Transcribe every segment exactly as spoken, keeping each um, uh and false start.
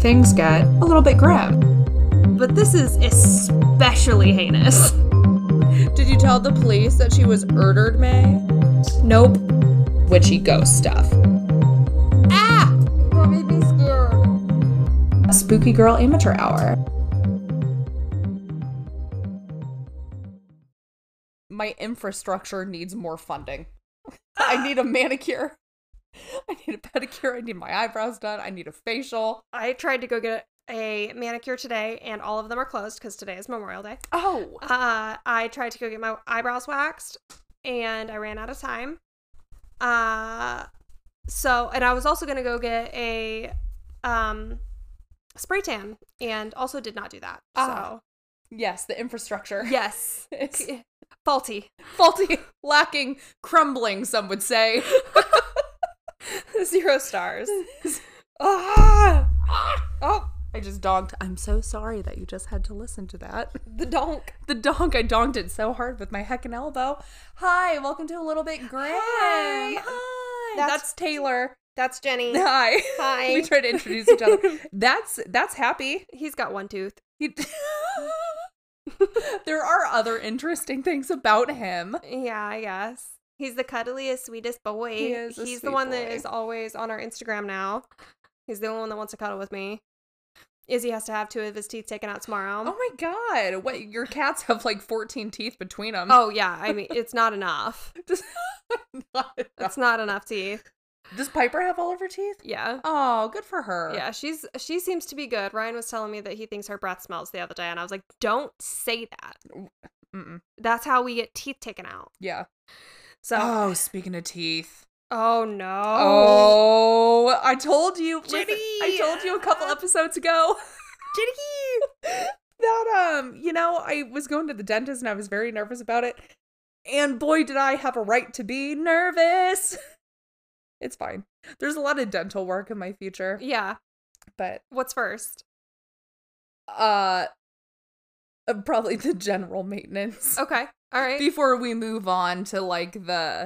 things get a little bit grim. But this is especially heinous. Did you tell the police that she was murdered, May? Nope. Witchy ghost stuff. Ah! That made me scared. A Spooky Girl Amateur Hour. My infrastructure needs more funding. I need a manicure. I need a pedicure. I need my eyebrows done. I need a facial. I tried to go get a manicure today, and all of them are closed because today is Memorial Day. Oh. Uh, I tried to go get my eyebrows waxed, and I ran out of time. Uh, so, and I was also going to go get a um, spray tan, and also did not do that. Ah. So, Yes, the infrastructure. yes. It's Faulty. faulty, lacking, crumbling, some would say. Zero stars. Ah! Oh, I just donked. I'm so sorry that you just had to listen to that. The donk. The donk, I donked it so hard with my heckin' elbow. Hi, welcome to A Little Bit Grim. Hi. Hi. That's- That's Taylor. That's Jenny. Hi. Hi. We tried to introduce each other. That's that's Happy. He's got one tooth. He- There are other interesting things about him. Yeah, I guess. He's the cuddliest, sweetest boy. He is a He's sweet the one that boy. is always on our Instagram now. He's the only one that wants to cuddle with me. Izzy has to have two of his teeth taken out tomorrow. Oh my god. What, your cats have like fourteen teeth between them. Oh, yeah. I mean, it's not enough. Just, not enough. It's not enough teeth. Does Piper have all of her teeth? Yeah. Oh, good for her. Yeah, she's she seems to be good. Ryan was telling me that he thinks her breath smells the other day, and I was like, don't say that. Mm-mm. That's how we get teeth taken out. Yeah. So, Oh, speaking of teeth. oh no. Oh, I told you. Listen, Jenny! I told you a couple episodes ago. Jenny! that, um, you know, I was going to the dentist and I was very nervous about it. And boy, did I have a right to be nervous. It's fine. There's a lot of dental work in my future. Yeah. But, What's first? uh, uh, probably the general maintenance. Okay. All right. Before we move on to like the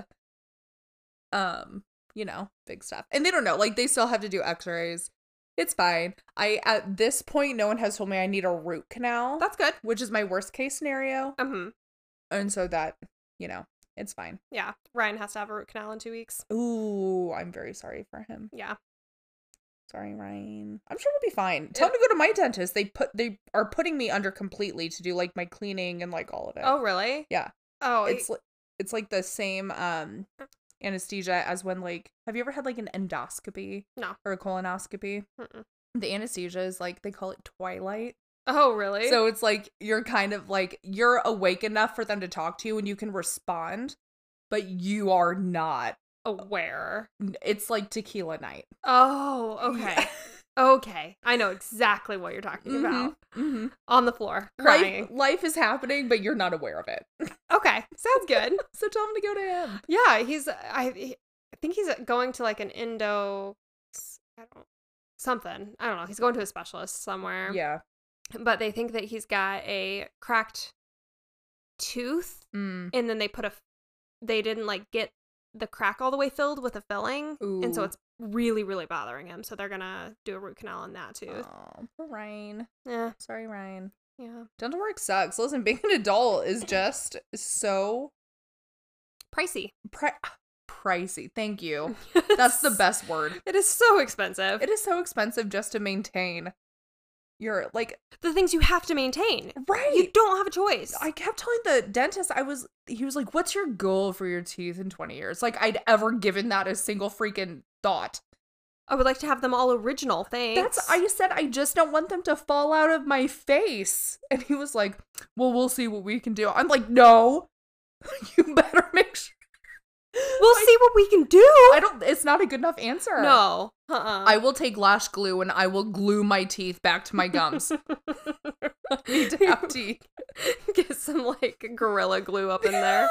um you know big stuff, and they don't know, like they still have to do x-rays. It's fine. I at this point no one has told me I need a root canal. That's good. Which is my worst case scenario. Mm-hmm. And so that, you know, it's fine. Yeah. Ryan has to have a root canal in two weeks. Ooh, I'm very sorry for him. Yeah. Sorry, Ryan. I'm sure it'll be fine. Tell him to go to my dentist. They put they are putting me under completely to do like my cleaning and like all of it. Oh, really? Yeah. Oh, It's it- li- it's like the same um anesthesia as when, like, have you ever had like an endoscopy? No. Or a colonoscopy? Mm-mm. The anesthesia is like, they call it twilight. Oh, really? So it's like you're kind of like, you're awake enough for them to talk to you and you can respond, but you are not. aware. It's like tequila night. Oh, okay. Yeah. Okay. I know exactly what you're talking Mhm, about. mhm. On the floor, Life, crying. life is happening, but you're not aware of it. Okay. Sounds good. So tell him to go to him. Yeah, he's I he- I think he's going to like an endo I don't something. I don't know. He's going to a specialist somewhere. Yeah. But they think that he's got a cracked tooth, Mm. and then they put a they didn't like get the crack all the way filled with a filling, and so Ooh. it's really really bothering him. So they're going to do a root canal on that tooth. Oh, poor Ryan. Yeah. Sorry, Ryan. Yeah. Dental work sucks. Listen, being an adult is just so Pricey. pri- pricey. Thank you. That's the best word. It is so expensive. It is so expensive just to maintain your, like, The things you have to maintain. right. You don't have a choice. I kept telling the dentist, I was, he was like, what's your goal for your teeth in twenty years? Like, I'd ever given that a single freaking thought. I would like to have them all original, thanks. That's, I said, I just don't want them to fall out of my face. And he was like, well, we'll see what we can do. I'm like, no, you better make sure. We'll Like, see what we can do. I don't, it's not a good enough answer. No. Uh-uh. I will take lash glue and I will glue my teeth back to my gums. I need to have teeth. Get some, like, Gorilla Glue up in there.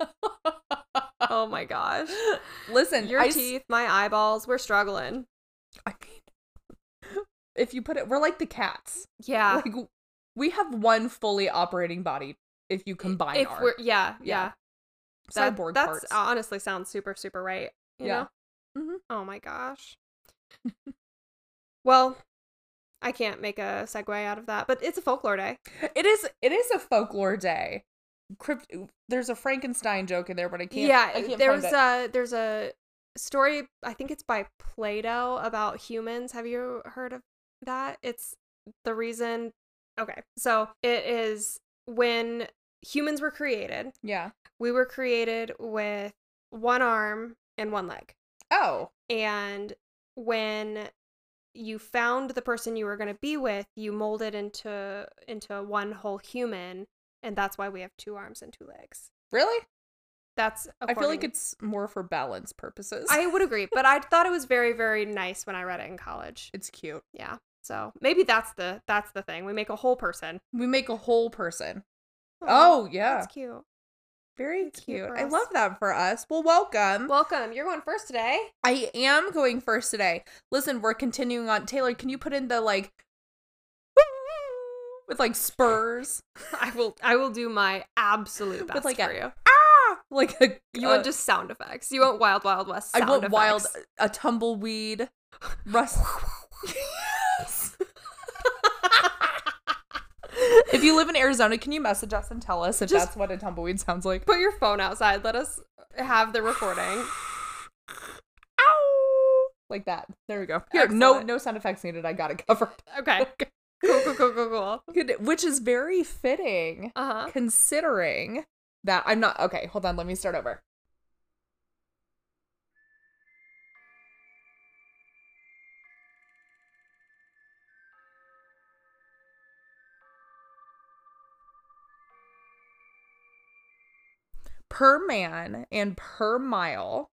Oh, my gosh. Listen, Your I s- teeth, my eyeballs, we're struggling. I mean, if you put it, we're like the cats. Yeah. Like, we have one fully operating body if you combine if our we're, yeah, yeah. That, cyborg that's parts. honestly sounds super, super right. You Yeah. know? Mhm. Oh, my gosh. Well, I can't make a segue out of that, but it's a folklore day. It is it is a folklore day. Crypt- there's a Frankenstein joke in there, but I can't Yeah, I can't there's find it. a there's a story, I think it's by Plato, about humans. Have you heard of that? It's the reason. Okay, so it is when humans were created. Yeah. We were created with one arm and one leg. Oh. And when you found the person you were going to be with, you molded into into one whole human, and that's why we have two arms and two legs. Really? That's I feel like according- it's more for balance purposes. I would agree, but I thought it was very, very nice when I read it in college. It's cute. Yeah. So maybe that's the that's the thing. We make a whole person. We make a whole person. Aw, Oh, yeah. That's cute. Very That's cute cute. for I us. love that for us. Well, welcome. Welcome. You're going first today. I am going first today. Listen, we're continuing on. Taylor, can you put in the like with like spurs? I will I will do my absolute best With like for a you. ah, like a You uh, want just sound effects. You want Wild Wild West I sound want effects. wild a tumbleweed. Rust. Yes. If you live in Arizona, can you message us and tell us if Just- that's what a tumbleweed sounds like? Put your phone outside. Let us have the recording. Ow! Like that. There we go. Here, no Excellent. no sound effects needed. I got it covered. Okay. Cool, cool, cool, cool, cool. Good, which is very fitting, Uh-huh. considering that I'm not okay. Hold on, let me start over. Per man and per mile,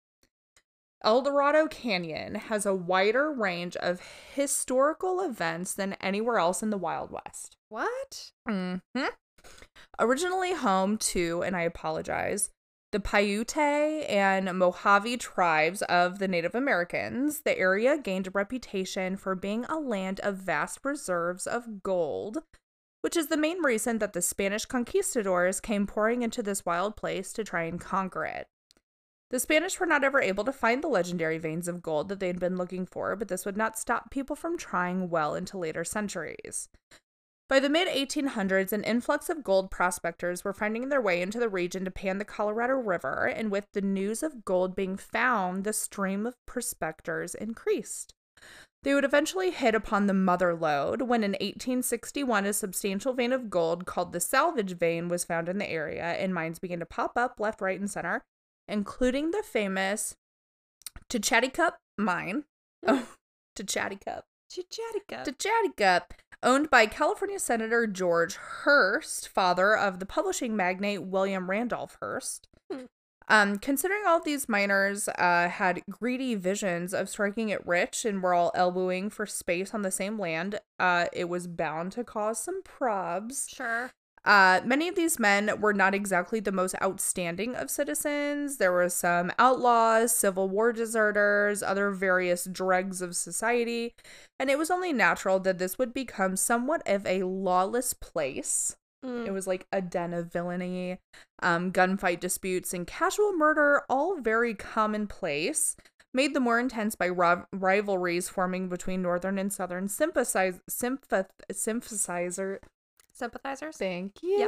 El Dorado Canyon has a wider range of historical events than anywhere else in the Wild West. What? Mm-hmm. Originally home to, and I apologize, the Paiute and Mojave tribes of the Native Americans, the area gained a reputation for being a land of vast reserves of gold, which is the main reason that the Spanish conquistadors came pouring into this wild place to try and conquer it. The Spanish were not ever able to find the legendary veins of gold that they had been looking for, but this would not stop people from trying well into later centuries. By the mid eighteen hundreds, an influx of gold prospectors were finding their way into the region to pan the Colorado River, and with the news of gold being found, the stream of prospectors increased. They would eventually hit upon the mother lode when in eighteen sixty-one a substantial vein of gold called the Salvage Vein was found in the area, and mines began to pop up left, right, and center, including the famous Tachatikup mine. Oh, Tachatikup. Chichatica. Tachatikup, owned by California Senator George Hearst, father of the publishing magnate William Randolph Hearst. Hmm. Um, considering all of these miners uh, had greedy visions of striking it rich and were all elbowing for space on the same land, uh, it was bound to cause some probs. Sure. Uh, many of these men were not exactly the most outstanding of citizens. There were some outlaws, Civil War deserters, other various dregs of society, and it was only natural that this would become somewhat of a lawless place. Mm. It was like a den of villainy, um, gunfight disputes, and casual murder, all very commonplace, made the more intense by ro- rivalries forming between northern and southern sympathize- sympath- sympathizer. Sympathizers? Thank you.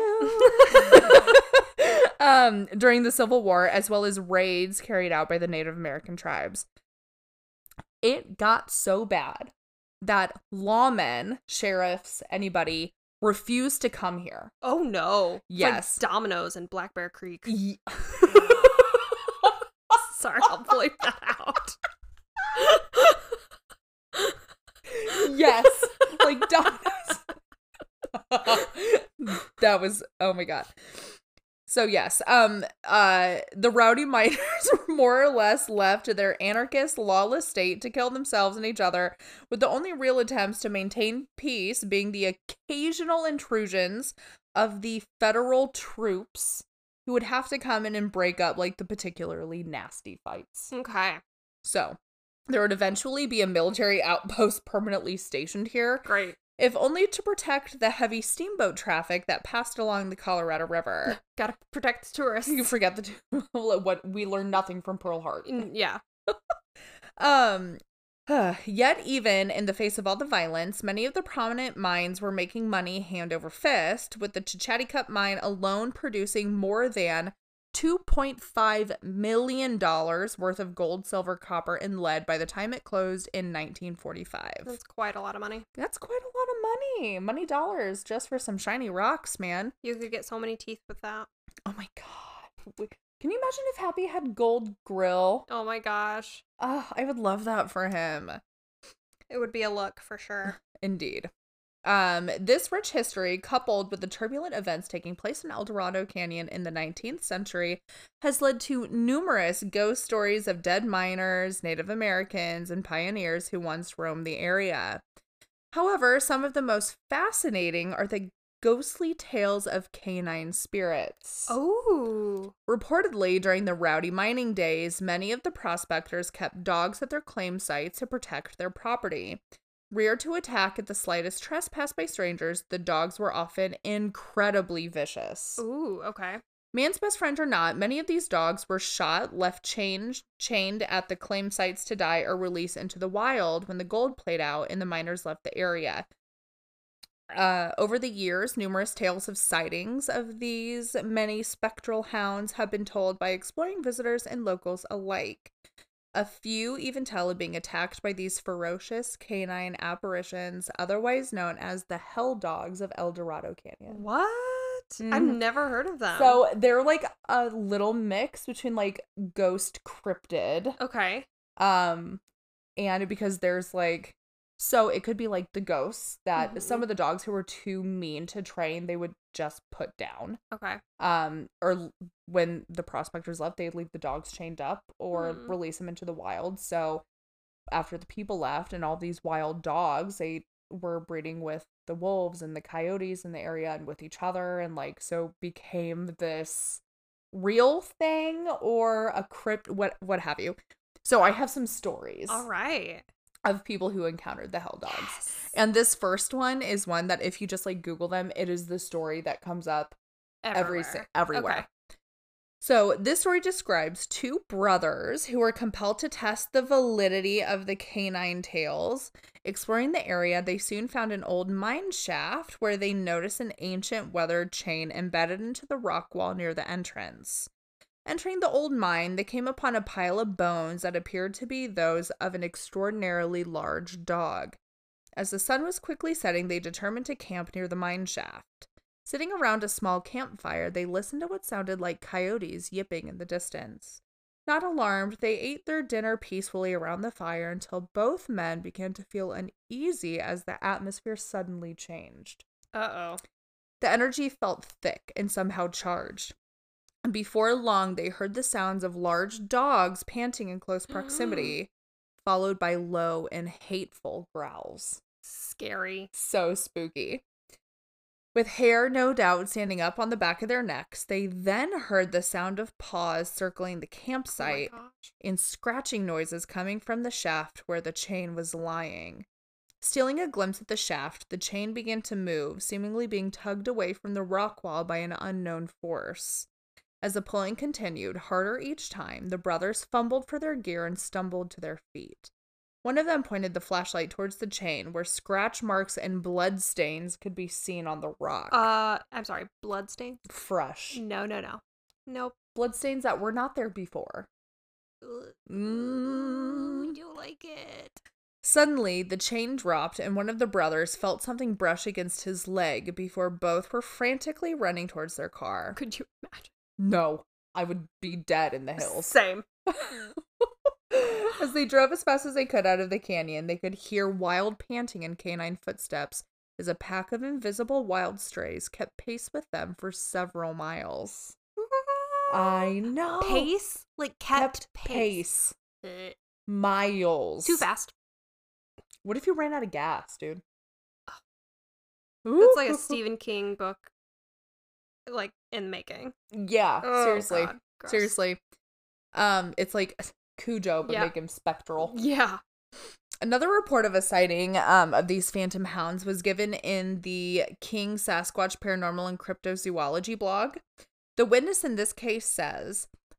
um, during the Civil War, as well as raids carried out by the Native American tribes. It got so bad that lawmen, sheriffs, anybody refused to come here. Oh no. It's Yes. like Dominoes in Black Bear Creek. Ye- Sorry, I'll bleep that out. Yes, like Domino's. That was, oh my god. So yes, um, uh, the rowdy miners were more or less left to their anarchist, lawless state to kill themselves and each other, with the only real attempts to maintain peace being the occasional intrusions of the federal troops who would have to come in and break up like the particularly nasty fights. Okay. So there would eventually be a military outpost permanently stationed here, Great. if only to protect the heavy steamboat traffic that passed along the Colorado River. Gotta protect the tourists. You forget the two, what we learned nothing from Pearl Harbor. Mm, yeah. Um, Yet even in the face of all the violence, many of the prominent mines were making money hand over fist, with the Chichati mine alone producing more than two point five million dollars worth of gold, silver, copper, and lead by the time it closed in nineteen forty-five. That's quite a lot of money. That's quite a lot of money. Money dollars just for some shiny rocks, man. You could get so many teeth with that. Oh my god. Can you imagine if Happy had gold grill? Oh my gosh. Oh, I would love that for him. It would be a look for sure. Indeed. Um, this rich history, coupled with the turbulent events taking place in El Dorado Canyon in the nineteenth century, has led to numerous ghost stories of dead miners, Native Americans, and pioneers who once roamed the area. However, some of the most fascinating are the ghostly tales of canine spirits. Oh. Reportedly, during the rowdy mining days, many of the prospectors kept dogs at their claim sites to protect their property. Reared to attack at the slightest trespass by strangers, the dogs were often incredibly vicious. Ooh, okay. Man's best friend or not, many of these dogs were shot, left chained, chained at the claim sites to die, or released into the wild when the gold played out and the miners left the area. Uh, over the years, numerous tales of sightings of these many spectral hounds have been told by exploring visitors and locals alike. A few even tell of being attacked by these ferocious canine apparitions, otherwise known as the Hell Dogs of El Dorado Canyon. What? Mm. I've never heard of them. So they're like a little mix between like ghost cryptid. Okay. Um, and because there's like, so it could be like the ghosts that mm-hmm. some of the dogs who were too mean to train, they would just put down. Okay. Um, or when the prospectors left, they'd leave the dogs chained up or mm. release them into the wild. So after the people left and all these wild dogs, they were breeding with the wolves and the coyotes in the area and with each other. And like, so became this real thing or a crypt, what, what have you. So I have some stories. All right. Of people who encountered the Hell Dogs. Yes. And this first one is one that if you just like Google them, it is the story that comes up everywhere. every everywhere. Okay. So this story describes two brothers who were compelled to test the validity of the canine tales. Exploring the area, they soon found an old mine shaft where they noticed an ancient weathered chain embedded into the rock wall near the entrance. Entering the old mine, they came upon a pile of bones that appeared to be those of an extraordinarily large dog. As the sun was quickly setting, they determined to camp near the mine shaft. Sitting around a small campfire, they listened to what sounded like coyotes yipping in the distance. Not alarmed, they ate their dinner peacefully around the fire until both men began to feel uneasy as the atmosphere suddenly changed. Uh-oh. The energy felt thick and somehow charged. Before long, they heard the sounds of large dogs panting in close proximity, followed by low and hateful growls. Scary. So spooky. With hair, no doubt, standing up on the back of their necks, they then heard the sound of paws circling the campsite oh my gosh. and scratching noises coming from the shaft where the chain was lying. Stealing a glimpse at the shaft, the chain began to move, seemingly being tugged away from the rock wall by an unknown force. As the pulling continued, harder each time, the brothers fumbled for their gear and stumbled to their feet. One of them pointed the flashlight towards the chain, where scratch marks and blood stains could be seen on the rock. Uh, I'm sorry, blood stains? Fresh. No, no, no. Nope. Blood stains that were not there before. Mm, I don't like it. Suddenly, the chain dropped, and one of the brothers felt something brush against his leg before both were frantically running towards their car. Could you imagine? No, I would be dead in the hills. Same. As they drove as fast as they could out of the canyon, they could hear wild panting and canine footsteps as a pack of invisible wild strays kept pace with them for several miles. I know. Pace? Like kept, kept pace. pace. Miles. Too fast. What if you ran out of gas, dude? It's like a Stephen King book, like, in making. Yeah, oh, seriously. God, seriously. Um, it's like Cujo, but yeah. make him spectral. Yeah. Another report of a sighting um, of these phantom hounds was given in the King Sasquatch Paranormal and Cryptozoology blog. The witness in this case says,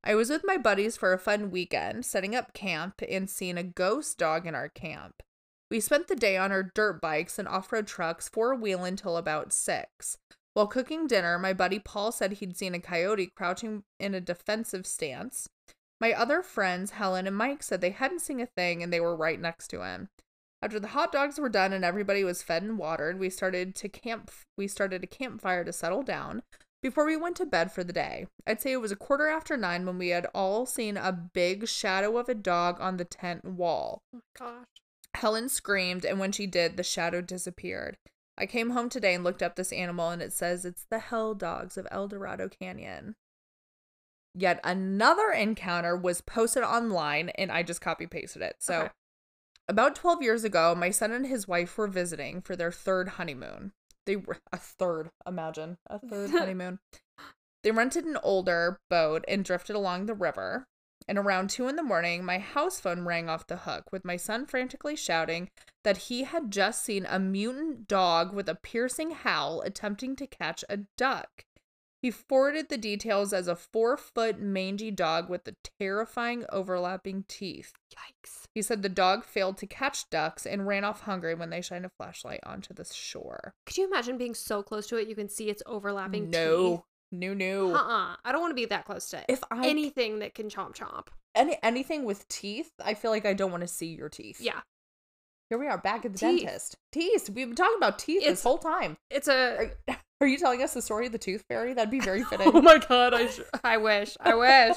I was with my buddies for a fun weekend, setting up camp and seeing a ghost dog in our camp. We spent the day on our dirt bikes and off-road trucks four-wheeling until about six. While cooking dinner, my buddy Paul said he'd seen a coyote crouching in a defensive stance. My other friends, Helen and Mike, said they hadn't seen a thing and they were right next to him. After the hot dogs were done and everybody was fed and watered, we started to camp we started a campfire to settle down before we went to bed for the day. I'd say it was a quarter after nine when we had all seen a big shadow of a dog on the tent wall. Oh my gosh. Helen screamed, and when she did, the shadow disappeared. I came home today and looked up this animal, and it says it's the Hell Dogs of El Dorado Canyon. Yet another encounter was posted online, and I just copy-pasted it. So, okay. About twelve years ago, my son and his wife were visiting for their third honeymoon. They were a third, imagine, a third honeymoon. They rented an older boat and drifted along the river. And around two in the morning, my house phone rang off the hook with my son frantically shouting that he had just seen a mutant dog with a piercing howl attempting to catch a duck. He forwarded the details as a four-foot mangy dog with the terrifying overlapping teeth. Yikes. He said the dog failed to catch ducks and ran off hungry when they shined a flashlight onto the shore. Could you imagine being so close to it you can see its overlapping no. teeth? No, no. Uh-uh. I don't want to be that close to it. If I anything that can chomp chomp. Any anything with teeth, I feel like I don't want to see your teeth. Yeah. Here we are back at the Teeth. dentist. Teeth. We've been talking about teeth It's- this whole time. It's a Are, are you telling us the story of the tooth fairy? That'd be very fitting. Oh my god, I sh- I wish. I wish.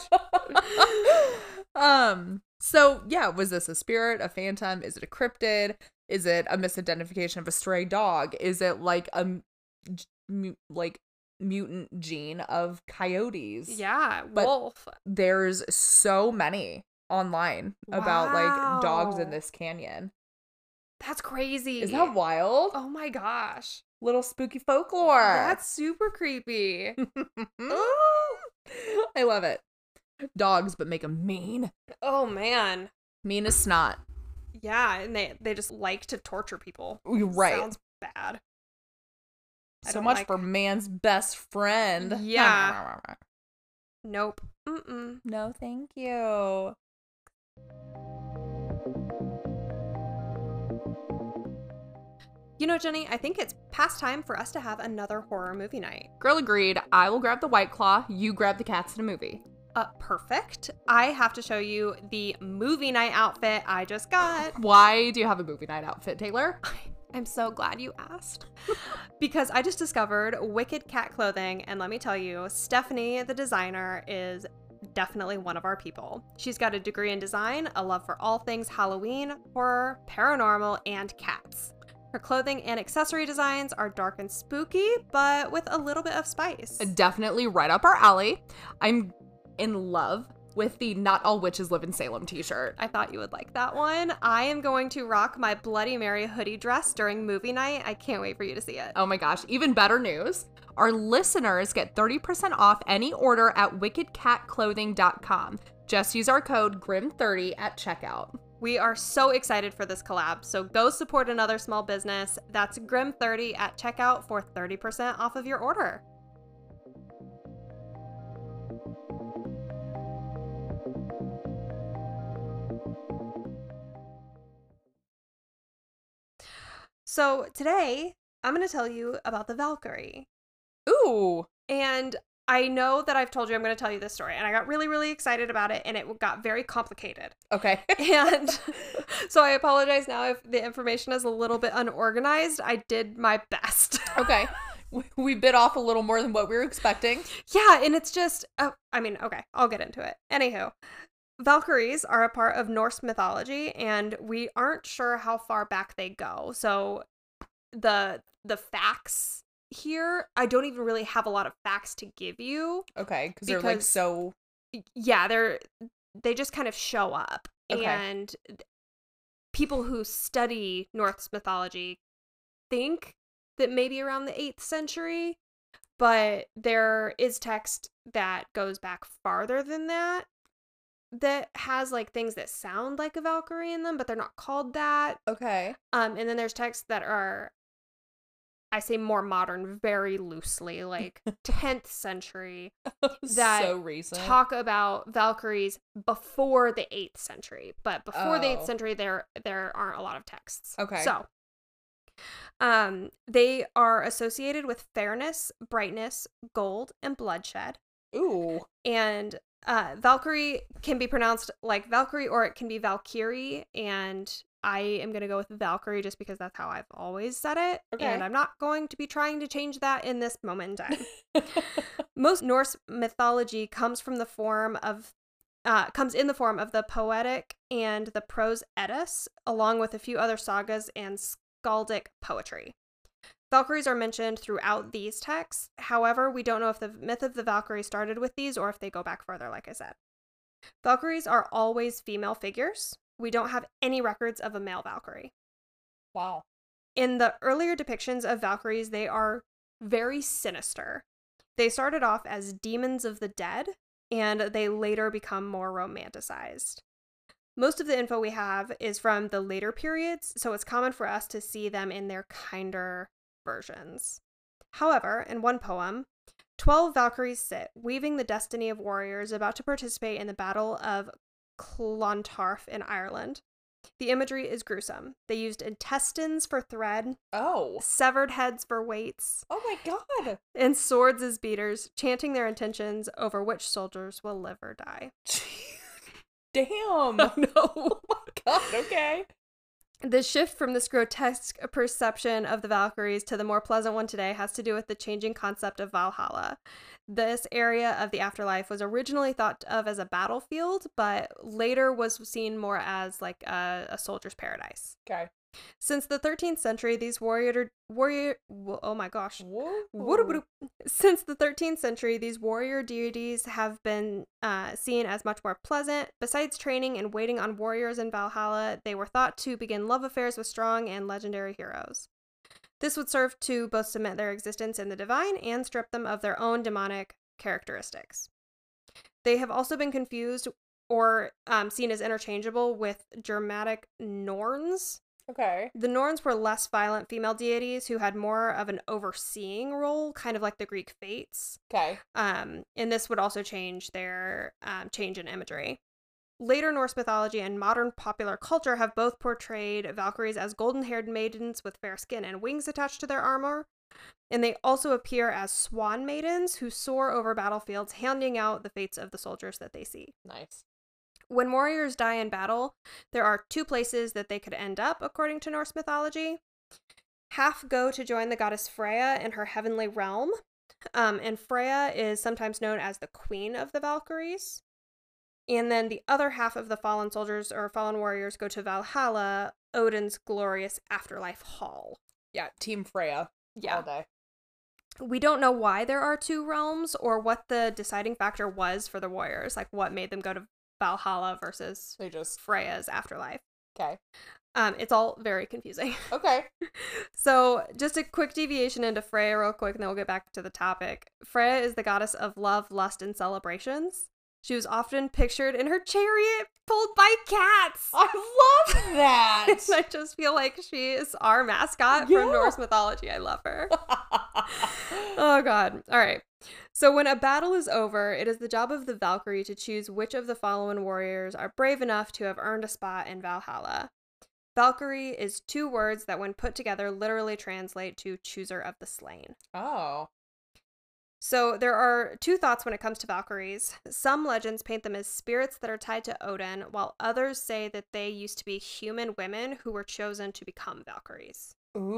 um so yeah, was this a spirit, a phantom? Is it a cryptid? Is it a misidentification of a stray dog? Is it like a m- like mutant gene of coyotes? Yeah, But wolf. there's so many online about like dogs in Wow. this canyon. That's crazy. Is that wild? Oh my gosh. Little spooky folklore. That's super creepy. I love it. Dogs, but make them mean. Oh man. Mean as snot. Yeah, and they they just like to torture people. You're right. Sounds bad. I So don't much like- for man's best friend. Yeah. Nope. Mm-mm. No, thank you. You know, Jenny, I think it's past time for us to have another horror movie night. Girl agreed. I will grab the White Claw. You grab the cats in a movie. Uh, perfect. I have to show you the movie night outfit I just got. Why do you have a movie night outfit, Taylor? I'm so glad you asked. Because I just discovered Wicked Cat Clothing, and let me tell you, Stephanie, the designer, is definitely one of our people. She's got a degree in design, a love for all things Halloween, horror, paranormal, and cats. Her clothing and accessory designs are dark and spooky, but with a little bit of spice. Definitely right up our alley. I'm in love with the Not All Witches Live in Salem t-shirt. I thought you would like that one. I am going to rock my Bloody Mary hoodie dress during movie night. I can't wait for you to see it. Oh my gosh, even better news. Our listeners get thirty percent off any order at wicked cat clothing dot com. Just use our code grim thirty at checkout. We are so excited for this collab, so go support another small business. That's grim thirty at checkout for thirty percent off of your order. So today, I'm going to tell you about the Valkyrie. Ooh. And I know that I've told you I'm going to tell you this story, and I got really, really excited about it, and it got very complicated. Okay. And so I apologize now if the information is a little bit unorganized. I did my best. Okay. We bit off a little more than what we were expecting. Yeah, and it's just, uh, I mean, okay, I'll get into it. Anywho, Valkyries are a part of Norse mythology, and we aren't sure how far back they go. So the the facts here, I don't even really have a lot of facts to give you. Okay, because they're like Because- so... Yeah, they're they just kind of show up. Okay. And people who study Norse mythology think that maybe around the eighth century, but there is text that goes back farther than that that has like things that sound like a Valkyrie in them, but they're not called that. Okay. Um, and then there's texts that are I say more modern very loosely, like tenth century, that so recent. talk about Valkyries before the eighth century. But before Oh. the eighth century, there there aren't a lot of texts. Okay. So, um, they are associated with fairness, brightness, gold, and bloodshed. Ooh. And uh, Valkyrie can be pronounced like Valkyrie, or it can be Valkyrie, and I am going to go with Valkyrie just because that's how I've always said it, Okay. and I'm not going to be trying to change that in this moment in time. Most Norse mythology comes from the form of uh, comes in the form of the poetic and the prose Eddas, along with a few other sagas and skaldic poetry. Valkyries are mentioned throughout these texts. However, we don't know if the myth of the Valkyrie started with these or if they go back further, like I said. Valkyries are always female figures. We don't have any records of a male Valkyrie. Wow. In the earlier depictions of Valkyries, they are very sinister. They started off as demons of the dead, and they later become more romanticized. Most of the info we have is from the later periods, so it's common for us to see them in their kinder versions. However, in one poem, twelve Valkyries sit, weaving the destiny of warriors about to participate in the Battle of Clontarf in Ireland. The imagery is gruesome. They used intestines for thread, Oh. severed heads for weights, Oh my god. and swords as beaters, chanting their intentions over which soldiers will live or die. Damn. No. Oh my god, okay. The shift from this grotesque perception of the Valkyries to the more pleasant one today has to do with the changing concept of Valhalla. This area of the afterlife was originally thought of as a battlefield, but later was seen more as like a, a soldier's paradise. Okay. Since the thirteenth century, these warrior warrior oh my gosh. Whoa. Since the thirteenth century, these warrior deities have been uh, seen as much more pleasant. Besides training and waiting on warriors in Valhalla, they were thought to begin love affairs with strong and legendary heroes. This would serve to both cement their existence in the divine and strip them of their own demonic characteristics. They have also been confused or um, seen as interchangeable with Germanic Norns. Okay. The Norns were less violent female deities who had more of an overseeing role, kind of like the Greek Fates. Okay. Um, and this would also change their um, change in imagery. Later Norse mythology and modern popular culture have both portrayed Valkyries as golden-haired maidens with fair skin and wings attached to their armor. And they also appear as swan maidens who soar over battlefields, handing out the fates of the soldiers that they see. Nice. When warriors die in battle, there are two places that they could end up, according to Norse mythology. Half go to join the goddess Freya in her heavenly realm, um, and Freya is sometimes known as the queen of the Valkyries. And then the other half of the fallen soldiers or fallen warriors go to Valhalla, Odin's glorious afterlife hall. Yeah, Team Freya. Yeah. All day. We don't know why there are two realms or what the deciding factor was for the warriors, like what made them go to Valhalla versus They just. Freya's afterlife. Okay. Um, it's all very confusing. Okay. So, just a quick deviation into Freya real quick, and then we'll get back to the topic. Freya is the goddess of love, lust, and celebrations. She was often pictured in her chariot pulled by cats. I love that. And I just feel like she is our mascot Yeah. from Norse mythology. I love her. Oh, God. All right. So when a battle is over, it is the job of the Valkyrie to choose which of the following warriors are brave enough to have earned a spot in Valhalla. Valkyrie is two words that, when put together, literally translate to chooser of the slain. Oh. So there are two thoughts when it comes to Valkyries. Some legends paint them as spirits that are tied to Odin, while others say that they used to be human women who were chosen to become Valkyries.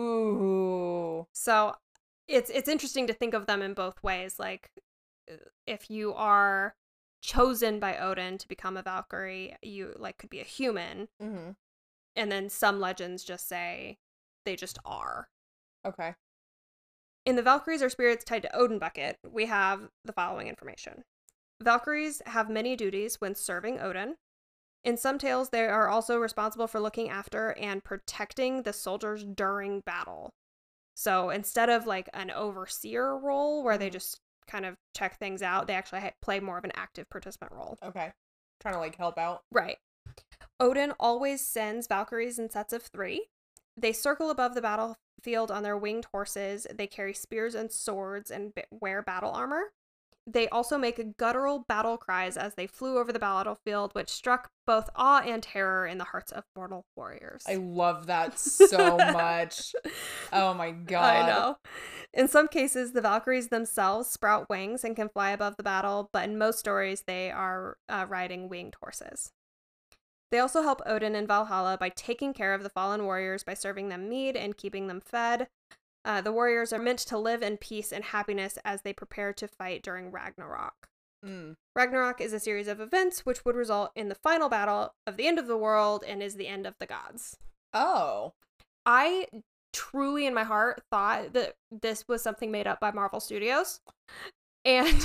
Ooh. So it's it's interesting to think of them in both ways. Like, if you are chosen by Odin to become a Valkyrie, you like could be a human. Mm-hmm. And then some legends just say they just are. Okay. In the Valkyries are spirits tied to Odin bucket, we have the following information. Valkyries have many duties when serving Odin. In some tales, they are also responsible for looking after and protecting the soldiers during battle. So instead of like an overseer role where they just kind of check things out, they actually ha- play more of an active participant role. Okay. Trying to like help out. Right. Odin always sends Valkyries in sets of three. They circle above the battle battlefield on their winged horses. They carry spears and swords and b- wear battle armor. They also make guttural battle cries as they flew over the battlefield, which struck both awe and terror in the hearts of mortal warriors. I love that so much. Oh my god. I know. In some cases, the Valkyries themselves sprout wings and can fly above the battle, but in most stories, they are uh, riding winged horses. They also help Odin in Valhalla by taking care of the fallen warriors by serving them mead and keeping them fed. Uh, the warriors are meant to live in peace and happiness as they prepare to fight during Ragnarok. Mm. Ragnarok is a series of events which would result in the final battle of the end of the world and is the end of the gods. Oh. I truly in my heart thought that this was something made up by Marvel Studios. And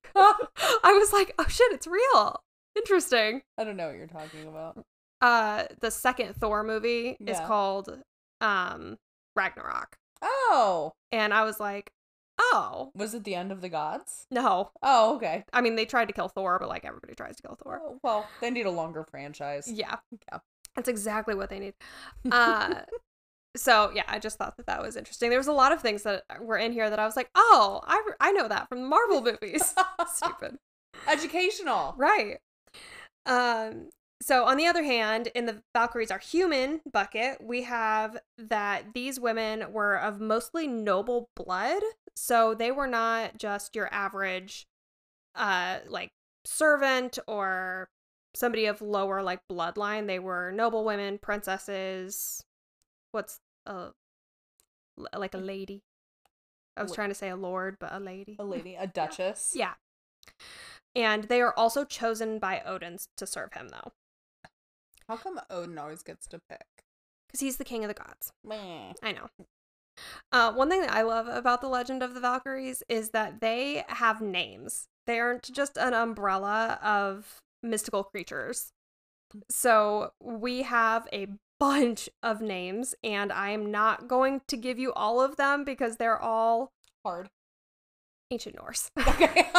I was like, oh shit, it's real. Interesting. I don't know what you're talking about. Uh, the second Thor movie Yeah. is called um Ragnarok. Oh. And I was like, oh. Was it the end of the gods? No. Oh, okay. I mean, they tried to kill Thor, but like everybody tries to kill Thor. Oh, well, they need a longer franchise. Yeah. Yeah. That's exactly what they need. Uh, so, yeah, I just thought that that was interesting. There was a lot of things that were in here that I was like, oh, I, I know that from the Marvel movies. Stupid. Educational. Right. Um, so on the other hand, in the Valkyries are human bucket, we have that these women were of mostly noble blood. So they were not just your average, uh, like servant or somebody of lower like bloodline. They were noble women, princesses. What's a, like a lady? I was trying to say a lord, but a lady. A lady, a duchess. Yeah. And they are also chosen by Odin to serve him, though. How come Odin always gets to pick? Because he's the king of the gods. Meh. I know. Uh, one thing that I love about the Legend of the Valkyries is that they have names. They aren't just an umbrella of mystical creatures. So we have a bunch of names, and I am not going to give you all of them because they're all Hard. ancient Norse. Okay.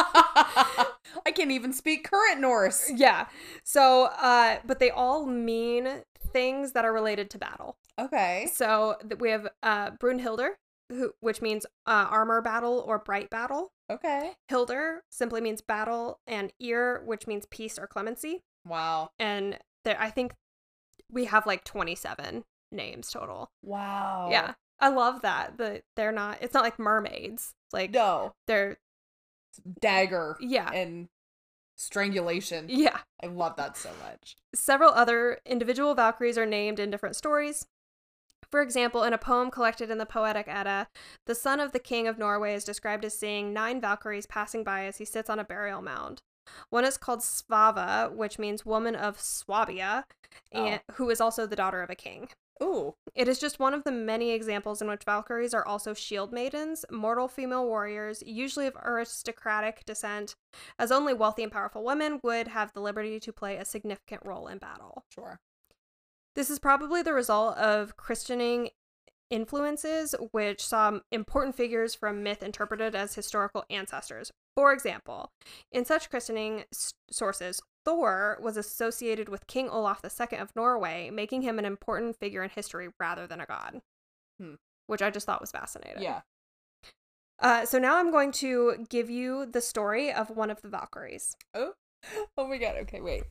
I can't even speak current Norse. Yeah. So, uh, but they all mean things that are related to battle. Okay. So th- we have uh, Brunhilder, who, which means uh, armor battle or bright battle. Okay. Hilder simply means battle, and Ear, which means peace or clemency. Wow. And there, I think we have like twenty-seven names total. Wow. Yeah. I love that. The, they're not, it's not like mermaids. Like, No. they're, Dagger. yeah. And strangulation. Yeah. I love that so much. Several other individual Valkyries are named in different stories. For example, in a poem collected in the Poetic Edda, the son of the king of Norway is described as seeing nine Valkyries passing by as he sits on a burial mound. One is called Svava, which means woman of Swabia, and Oh. who is also the daughter of a king. Ooh. It is just one of the many examples in which Valkyries are also shield maidens, mortal female warriors, usually of aristocratic descent, as only wealthy and powerful women would have the liberty to play a significant role in battle. Sure. This is probably the result of Christianing influences, which saw important figures from myth interpreted as historical ancestors. For example, in such christening s- sources, Thor was associated with King Olaf the Second of Norway, making him an important figure in history rather than a god, Hmm. which I just thought was fascinating. Yeah. Uh, so now I'm going to give you the story of one of the Valkyries. Oh. Oh my god. Okay, wait.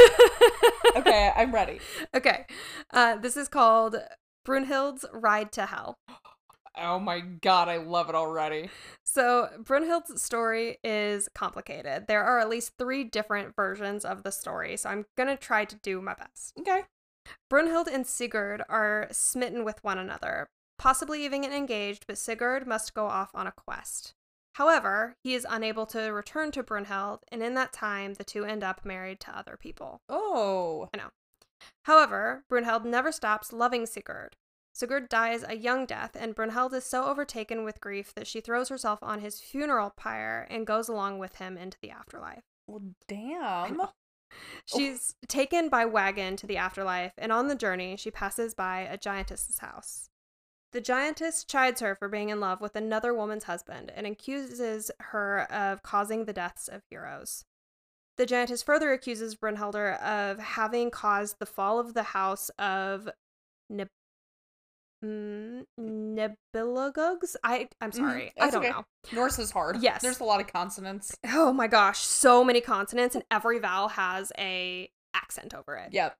Okay, I'm ready. Okay. Uh, this is called Brunhild's Ride to Hell. Oh my god, I love it already. So, Brunhild's story is complicated. There are at least three different versions of the story, so I'm gonna try to do my best. Okay. Brunhild and Sigurd are smitten with one another, possibly even engaged, but Sigurd must go off on a quest. However, he is unable to return to Brunhild, and in that time, the two end up married to other people. Oh. I know. However, Brunhild never stops loving Sigurd. Sigurd dies a young death, and Brunhild is so overtaken with grief that she throws herself on his funeral pyre and goes along with him into the afterlife. Well, damn. She's taken by wagon to the afterlife, and on the journey, she passes by a giantess's house. The giantess chides her for being in love with another woman's husband and accuses her of causing the deaths of heroes. The giantess further accuses Brunhilde of having caused the fall of the house of Nib- mm, Nibelungs. I I'm sorry, Mm-hmm. I don't okay. know. Norse is hard. Yes, there's a lot of consonants. Oh my gosh, so many consonants, and every vowel has a accent over it. Yep.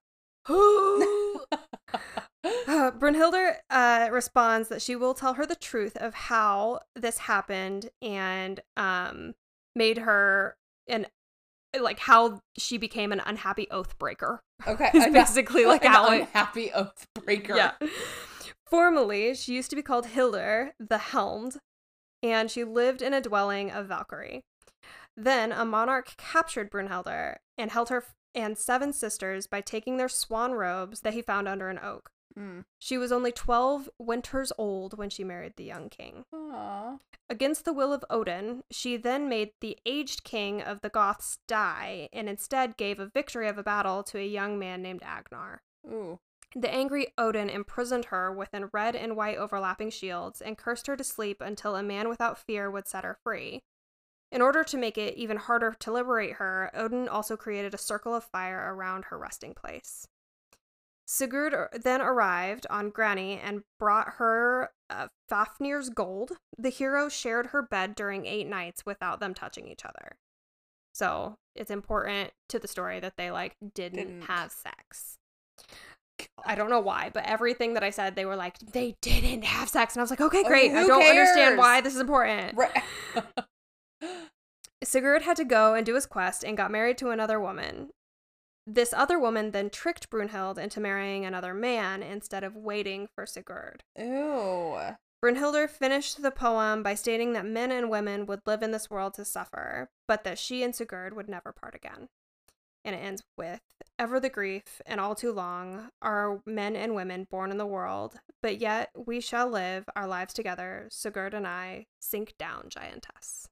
uh, Brunhilde uh, responds that she will tell her the truth of how this happened and um made her an like how she became an unhappy oath breaker. Okay, it's basically like an how unhappy oath breaker. Yeah. Formerly, she used to be called Hildur the Helmed, and she lived in a dwelling of Valkyrie. Then a monarch captured Brunhilde and held her and seven sisters by taking their swan robes that he found under an oak. Mm. She was only twelve winters old when she married the young king. Aww. Against the will of Odin, she then made the aged king of the Goths die and instead gave a victory of a battle to a young man named Agnar. Ooh. The angry Odin imprisoned her within red and white overlapping shields and cursed her to sleep until a man without fear would set her free. In order to make it even harder to liberate her, Odin also created a circle of fire around her resting place. Sigurd then arrived on Grani and brought her uh, Fafnir's gold. The hero shared her bed during eight nights without them touching each other. So it's important to the story that they like didn't, didn't. have sex. I don't know why, but everything that I said, they were like, they didn't have sex. And I was like, okay, great. Oh, I don't cares? understand why this is important. Right. Sigurd had to go and do his quest and got married to another woman. This other woman then tricked Brunhild into marrying another man instead of waiting for Sigurd. Ew. Brunhilde finished the poem by stating that men and women would live in this world to suffer, but that she and Sigurd would never part again. And it ends with, ever the grief, and all too long, are men and women born in the world, but yet we shall live our lives together, Sigurd and I, sink down, giantess.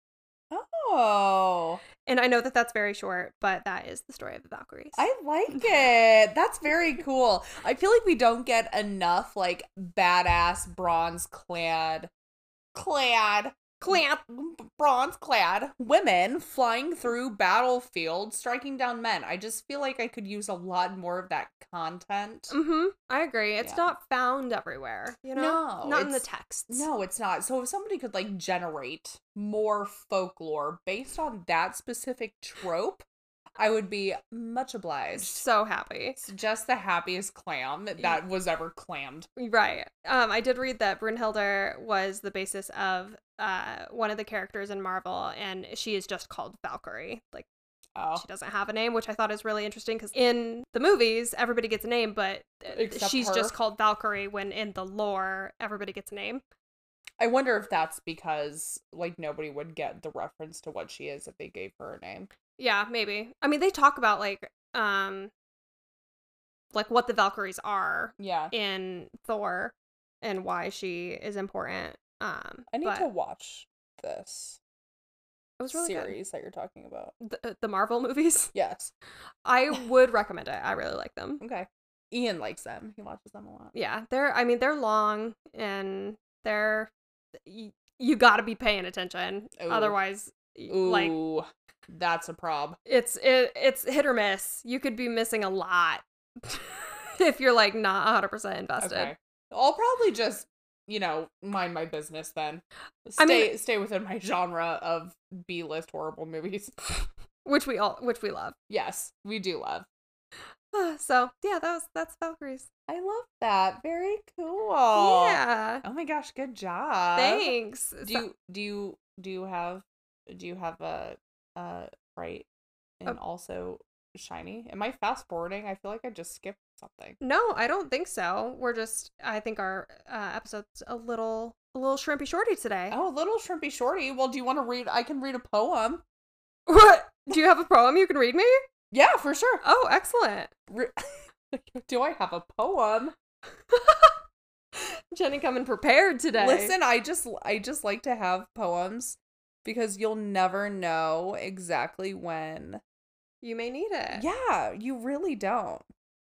Oh. And I know that that's very short, but that is the story of the Valkyries. I like it. That's very cool. I feel like we don't get enough, like, badass bronze clad, clad, clad, bronze clad women flying through battlefields, striking down men. I just feel like I could use a lot more of that content. Mm-hmm. I agree. It's Yeah. not found everywhere, you know? No. Not in the it's- texts. No, it's not. So if somebody could, like, generate more folklore based on that specific trope, I would be much obliged. So happy. It's just the happiest clam that was ever clammed. Right. Um, I did read that Brunhilde was the basis of uh one of the characters in Marvel, and she is just called Valkyrie. Like, Oh. she doesn't have a name, which I thought is really interesting because in the movies, everybody gets a name, but Except she's her. just called Valkyrie when in the lore, everybody gets a name. I wonder if that's because, like, nobody would get the reference to what she is if they gave her a name. Yeah, maybe. I mean, they talk about, like, um, like what the Valkyries are Yeah. in Thor and why she is important. Um, I need but to watch this it was really series that you're talking about. good. The, the Marvel movies. Yes. I would recommend it. I really like them. Okay. Ian likes them. He watches them a lot. Yeah, they're. I mean, they're long and they're. You, you got to be paying attention, Ooh. otherwise, y- Ooh, like that's a prob. it's it it's hit or miss. You could be missing a lot if you're like not one hundred percent invested. Okay. I'll probably just, you know, mind my business then. Stay I mean- stay within my genre of B-list horrible movies. Which we all which we love. Yes, we do love. So yeah, that was that's Valkyries. I love that. Very cool. Yeah. Oh my gosh, good job. Thanks. Do you do you do you have do you have a uh Fright and Oh. also Shiny? Am I fast forwarding? I feel like I just skipped something. No, I don't think so. We're just I think our uh, episode's a little a little shrimpy shorty today. Oh, little shrimpy shorty. Well, do you want to read? I can read a poem. What? Do you have a poem you can read me? Yeah, for sure. Oh, excellent. Re- do I have a poem? Jenny coming prepared today. Listen, I just I just like to have poems because you'll never know exactly when. You may need it. Yeah, you really don't.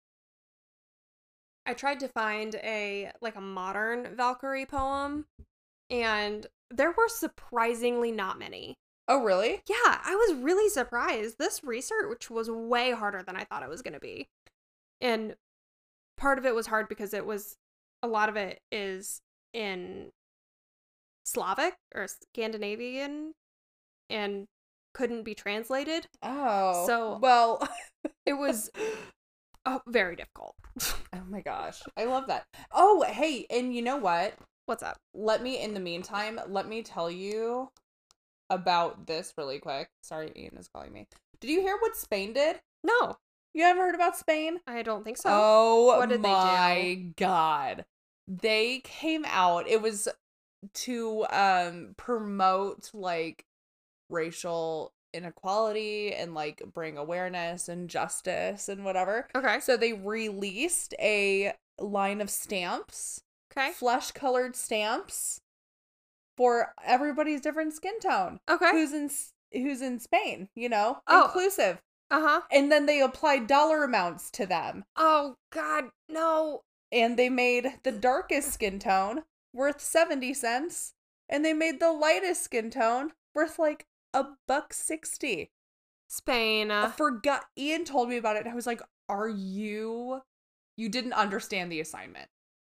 I tried to find a like a modern Valkyrie poem, and there were surprisingly not many. Oh, really? Yeah, I was really surprised. This research was way harder than I thought it was going to be. And part of it was hard because it was a lot of it is in Slavic or Scandinavian and couldn't be translated. Oh. So well, it was oh, very difficult. Oh my gosh. I love that. Oh, hey, and you know what? What's up? Let me, in the meantime, let me tell you about this really quick. Sorry, Ian is calling me. Did you hear what Spain did? No. You ever heard about Spain? I don't think so. Oh what did my they do? God. They came out, it was to um promote like racial inequality and like bring awareness and justice and whatever. Okay. So they released a line of stamps, Okay. flesh colored stamps for everybody's different skin tone. Okay. Who's in who's in Spain, you know? Oh. Inclusive. Uh-huh. And then they applied dollar amounts to them. Oh God, no. And they made the darkest skin tone worth seventy cents. And they made the lightest skin tone worth like a buck sixty. Spain. I forgot. Ian told me about it and I was like, are you you didn't understand the assignment.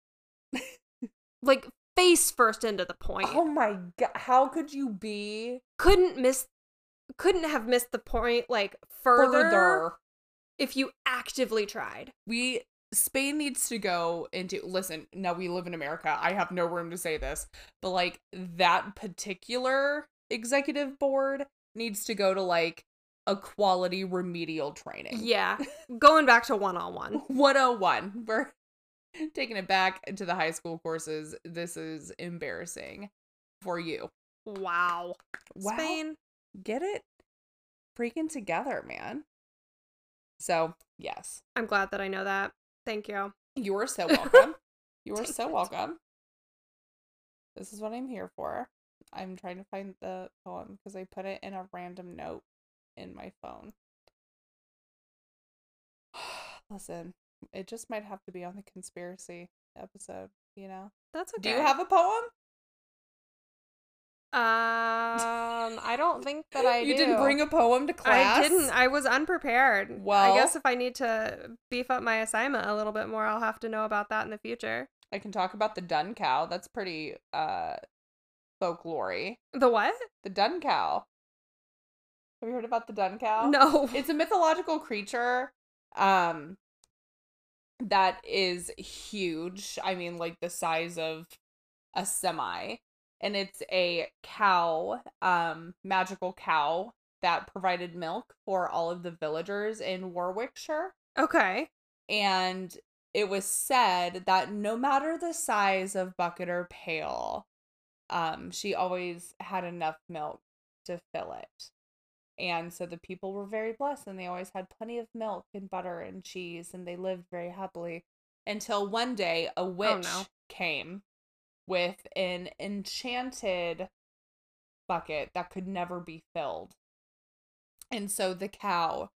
Like face first into the point. Oh my God. How could you be Couldn't miss couldn't have missed the point like further, further? if you actively tried. We Spain needs to go into, listen, now we live in America. I have no room to say this, but like that particular executive board needs to go to like a quality remedial training. Yeah. Going back to one-on-one. one oh one. We're taking it back to the high school courses. This is embarrassing for you. Wow. Wow. Spain. Get it freaking together, man. So, yes. I'm glad that I know that. Thank you. You are so welcome. You are Dang so it. welcome. This is what I'm here for. I'm trying to find the poem because I put it in a random note in my phone. Listen, it just might have to be on the conspiracy episode, you know? That's okay. Do you have a poem? Um, I don't think that I You do. didn't bring a poem to class? I didn't. I was unprepared. Well- I guess if I need to beef up my assignment a little bit more, I'll have to know about that in the future. I can talk about the dun cow. That's pretty uh folklory. The what? The dun cow. Have you heard about the dun cow? No. It's a mythological creature um that is huge. I mean, like the size of a semi. And it's a cow, um, magical cow that provided milk for all of the villagers in Warwickshire. Okay. And it was said that no matter the size of bucket or pail, um, she always had enough milk to fill it. And so the people were very blessed and they always had plenty of milk and butter and cheese and they lived very happily until one day a witch no. came with an enchanted bucket that could never be filled. And so the cow,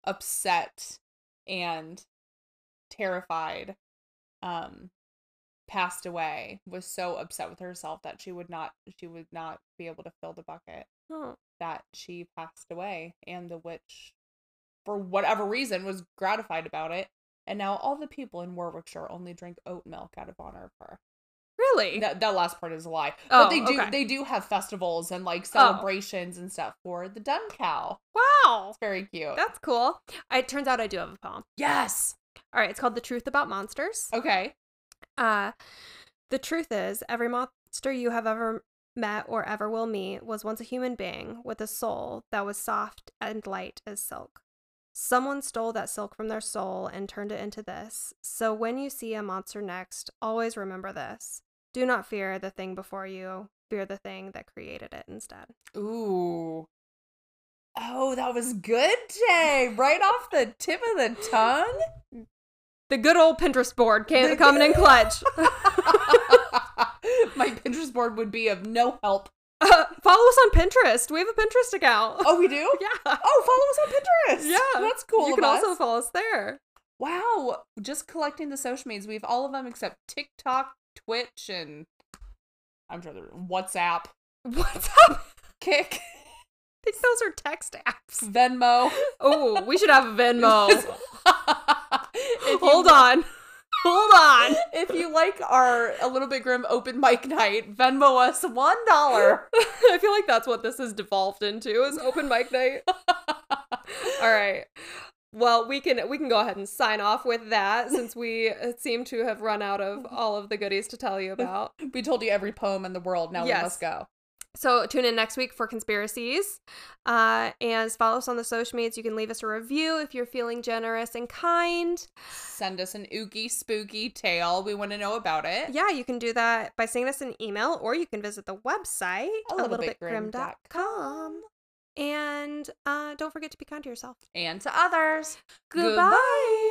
upset and terrified, um, passed away, was so upset with herself that she would not she would not be able to fill the bucket. Oh. That she passed away, and the witch, for whatever reason, was gratified about it. And now all the people in Warwickshire only drink oat milk out of honor of her. Really? That that last part is a lie. Oh, but they do okay. they do have festivals and like celebrations oh. and stuff for the dun cow. Wow. It's very cute. That's cool. It turns out I do have a poem. Yes. All right, it's called The Truth About Monsters. Okay. Uh the truth is, every monster you have ever met or ever will meet was once a human being with a soul that was soft and light as silk. Someone stole that silk from their soul and turned it into this. So when you see a monster next, always remember this. Do not fear the thing before you. Fear the thing that created it instead. Ooh. Oh, that was good, Jay. Right off the tip of the tongue. The good old Pinterest board came the- coming in clutch. My Pinterest board would be of no help. Uh, follow us on Pinterest. We have a Pinterest account. Oh, we do? Yeah. Oh, follow us on Pinterest. Yeah. That's cool. You can us. also follow us there. Wow. Just collecting the social medias. We have all of them except TikTok, Twitch, and I'm sure there's WhatsApp. WhatsApp? Kick. I think those are text apps. Venmo. Oh, we should have a Venmo. If Hold you, on. Hold on. If you like our A Little Bit Grim open mic night, Venmo us one dollar. I feel like that's what this has devolved into, is open mic night. All right. Well, we can we can go ahead and sign off with that, since we seem to have run out of all of the goodies to tell you about. We told you every poem in the world. Now Yes. we must go. So tune in next week for conspiracies. Uh, and follow us on the social medias. You can leave us a review if you're feeling generous and kind. Send us an oogie spooky tale. We want to know about it. Yeah, you can do that by sending us an email, or you can visit the website, A a little little bit bit grim dot com. And uh, don't forget to be kind to yourself. And to others. Goodbye.